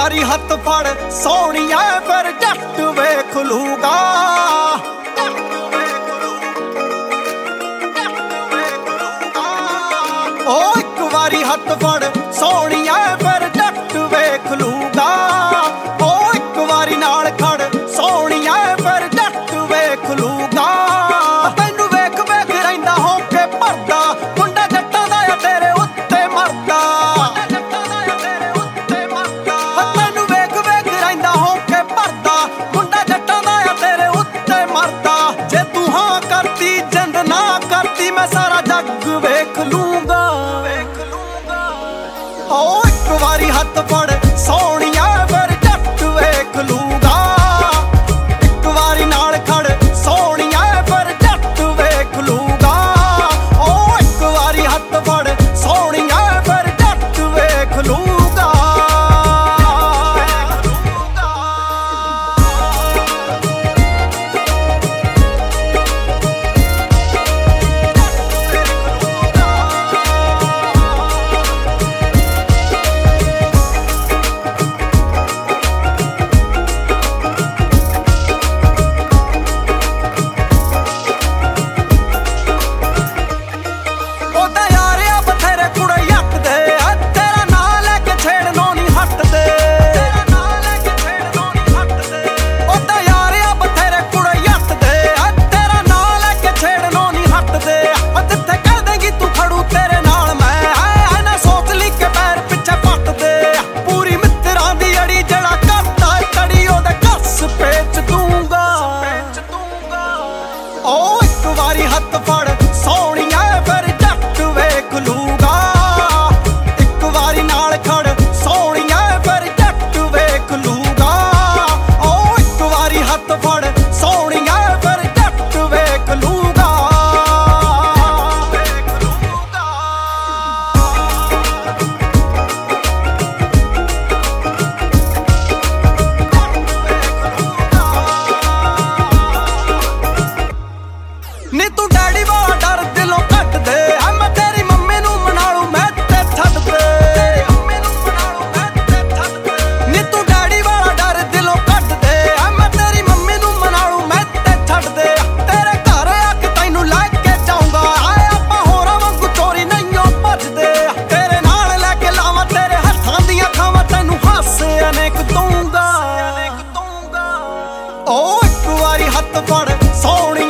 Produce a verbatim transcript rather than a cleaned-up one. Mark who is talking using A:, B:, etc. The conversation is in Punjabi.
A: ਵਾਰੀ ਹੱਥ ਫੜ ਸੋਹਣੀਆ ਫਿਰ ਜੱਟ ਵੇਖ ਲੂਗਾ। ਉਹ ਇੱਕ ਵਾਰੀ ਹੱਥ ਫੜ ਸੋਹਣੀਆ ਫਿਰ ਜੱਟ ਵੇਖ ਲੂਗਾ। ਉਹ ਇੱਕ ਵਾਰੀ ਨਾਲ ਖੜ ਸੋਹਣੀਆ ਫਿਰ ਜੱਟ ਵੇਖ ਲੂਗਾ। ਤੈਨੂੰ ਵੇਖ ਵੇਖ ਰਹਿੰਦਾ ਹੋ ਕੇ ਭਰਦਾ ਮੁੰਡਾ ਜੱਟਾਂ ਦਾ ਆ ਤੇਰੇ ਉੱਤੇ ਮਰਦਾ। ਤੈਨੂੰ ਵੇਖ ਵੇਖ ਰਹਿੰਦਾ ਹੋ ਕੇ ਭਰਦਾ ਮੁੰਡਾ ਜੱਟਾਂ ਦਾ ਆ ਤੇਰੇ ਉੱਤੇ ਮਰਦਾ। ਜੇ ਤੂੰ ਹਾਂ ਕਰਦੀ ਜਿੰਦ ਨਾ ਕਰਦੀ ਮੈਂ ਸਾਰਾ ਜੱਗ ਵੇਖ ਲੂੰਗਾ। ਉਹ ਇੱਕ ਵਾਰੀ ਹੱਥ ਫੜ ਸੋਹਣੀਆ ਫਿਰ ਜੱਟ ਵੇਖ ਲੂਗਾ। ਇੱਕ ਵਾਰੀ ਨਾਲ ਖੜ ਸੋਹਣੀਆ ਫਿਰ ਜੱਟ ਵੇਖ ਲੂਗਾ। ਉਹ ਇੱਕ ਵਾਰੀ ਹੱਥ ਫੜ ਸੋਹਣੀਆ ਫਿਰ ਜੱਟ ਵੇਖ ਲੂਗਾ। ਉਹ ਇੱਕ ਵਾਰੀ ਹੱਥ ਫੜ ਸੋਹਣੀਆ ਫਿਰ ਜੱਟ ਵੇਖ ਲੂਗਾ। ਇੱਕ ਵਾਰੀ ਨਾਲ ਖੜ ਸੋਹਣੀਆ ਫਿਰ ਜੱਟ ਵੇਖ ਲੂਗਾ। ਉਹ ਇੱਕ ਵਾਰੀ ਹੱਥ ਫੜ ਸੋਹਣੀਆ ਫਿਰ ਜੱਟ ਵੇਖ ਲੂਗਾ। ਨੀ ਤੂੰ ਡੈਡੀ ਵਾਲਾ ਡਰ ਦਿਲੋਂ ਕੱਟ ਦੇ ਆ ਮੈਂ ਤੇਰੀ ਮੰਮੀ ਨੂੰ ਮਨਾ ਲੂ ਮੈਂ ਤੇ ਛੱਡ ਦੇ। ਨੀ ਤੂੰ ਡੈਡੀ ਵਾਲਾ ਡਰ ਦਿਲੋਂ ਕੱਟ ਦੇ ਆ ਮੈਂ ਤੇਰੀ ਮੰਮੀ ਨੂੰ ਮਨਾ ਲੂ ਮੈਂ ਤੇ ਛੱਡ ਦੇ। ਤੇਰੇ ਘਰ ਆ ਕੇ ਤੈਨੂੰ ਲੈ ਕੇ ਜਾਊਂਗਾ ਆਏ ਆਪਾਂ ਹੋਰਾਂ ਵਾਂਗੂ ਚੋਰੀ ਨਹੀਂਓ ਭੱਜਦੇ। ਤੇਰੇ ਨਾਲ ਲੈ ਕੇ ਲਾਵਾਂ ਤੇਰੇ ਹੱਥਾਂ ਦੀਆਂ ਖਾਵਾਂ ਤੈਨੂੰ ਹਾਸੇ ਅਨੇਕ ਦਊਂਗਾ। ਉਹ ਇੱਕ ਵਾਰੀ ਹੱਥ ਫੜ ਸੋਹਣੀ